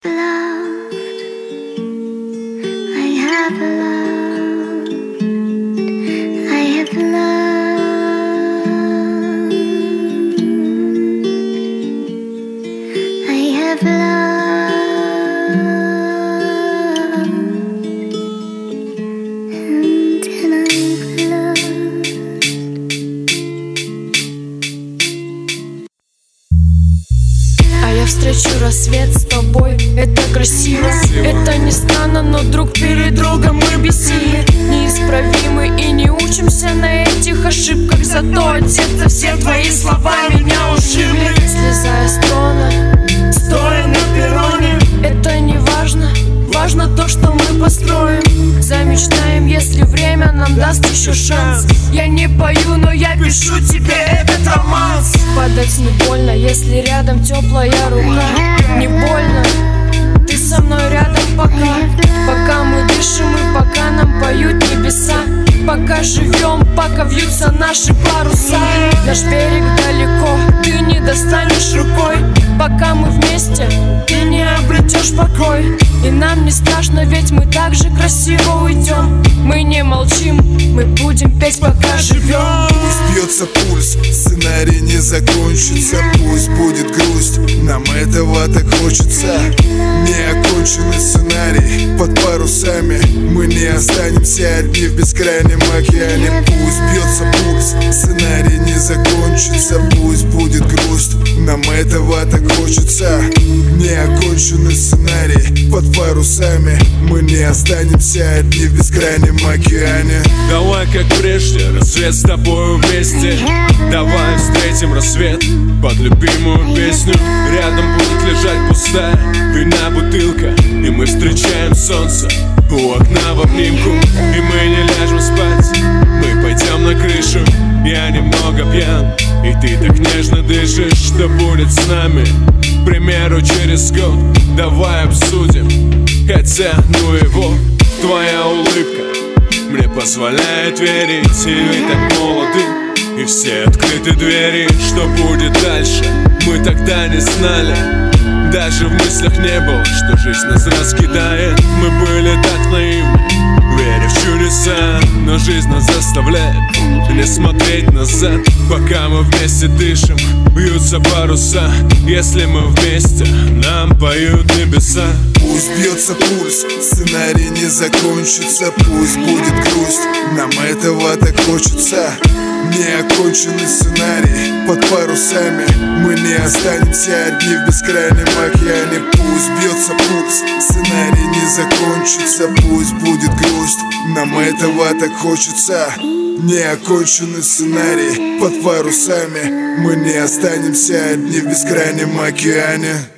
loved, I have loved, I have loved, I have loved, and then I've loved. А я встречу рассвет с тобой, это красиво. Это не странно, но друг перед другом мы бессильны, неисправимы и не учимся на этих ошибках. Зато от сердца все твои слова меня ушибли. Слезая с трона, стоя на перроне, это не важно, важно то, что мы построим. Замечтаем, если время нам даст еще шанс. Я не пою, но я пишу тебе этот романс. Падать не больно, если рядом теплая рука. Не больно, ты со мной рядом пока. Пока мы дышим и пока нам поют небеса. Пока живем, пока вьются наши паруса. Наш берег далеко, ты не достанешь рукой. Пока мы вместе, ты не обретешь покой. И нам не страшно, ведь мы так же красиво уйдем. Мы не молчим, мы будем петь, пока живем. Пусть бьется пульс, сценарий не закончится. Пусть будет грусть, нам этого так хочется. Неоконченный сценарий под парусами. Мы не останемся одни в бескрайнем океане. Пусть бьется пульс, сценарий не закончится. Пусть будет грусть, нам этого так хочется. Неоконченный сценарий под парусами. Мы не останемся одни в бескрайнем океане. Давай как прежде, рассвет с тобою вместе. Давай встретим рассвет под любимую песню. Рядом будет лежать пустая винная бутылка, и мы встречаем солнце у окна в обнимку. И мы не ляжем спать, мы пойдем на крышу. Я немного пьян, и ты так нежно дышишь. Что будет с нами, к примеру, через год? Давай обсудим, хотя ну его. Твоя улыбка мне позволяет верить, и ведь так молоды, и все открыты двери. Что будет дальше, мы тогда не знали. Даже в мыслях не было, что жизнь нас раскидает. Мы были так наивны, веря в чудеса, но жизнь нас заставляет не смотреть назад. Пока мы вместе дышим, бьются паруса. Если мы вместе, нам поют небеса. Пусть бьется пульс, сценарий не закончится. Пусть будет грусть, нам этого так хочется. Неоконченный сценарий под парусами. Мы не останемся одни в бескрайнем океане. Пусть бьется пульс, сценарий не закончится. Пусть будет грусть, нам этого так хочется. Неоконченный сценарий под парусами. Мы не останемся одни в бескрайнем океане.